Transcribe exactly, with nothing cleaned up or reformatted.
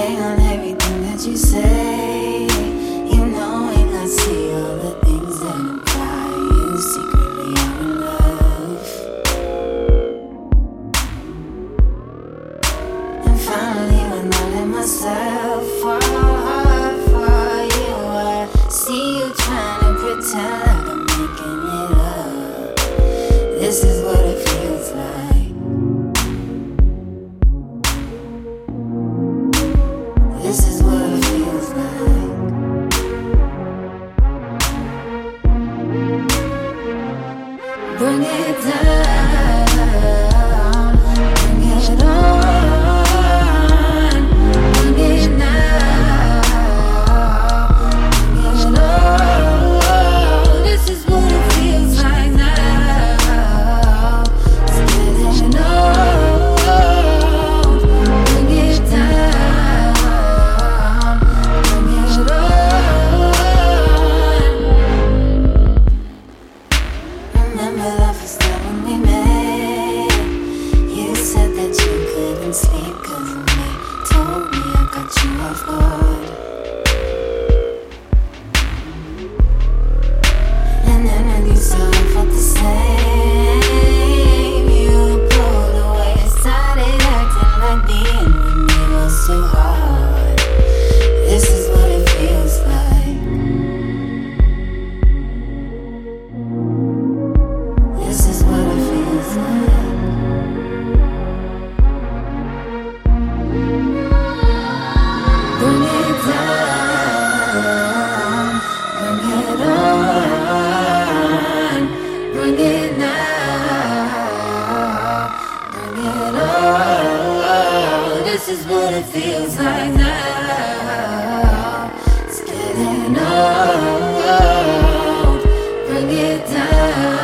stay on everything that you say. You know, ain't I see all the things that imply you secretly are in love. And finally, when I let myself fall for you, I see you trying to pretend like I'm making it up. This is what it feels like. This is what it feels like. Bring it down, bring it on, bring it now, bring it on. This is what it feels like now. It's getting old. Bring it down, bring it on. Remember the first time when we met? You said that you couldn't sleep 'cause when they told me I got you off guard. And then when you saw I felt the same, you pulled away and started acting like being with me was too hard. This is what it feels like. This is what it feels like. Bring it down, bring it on, bring it now, bring it on. This is what it feels like now. It's getting old. Bring it down.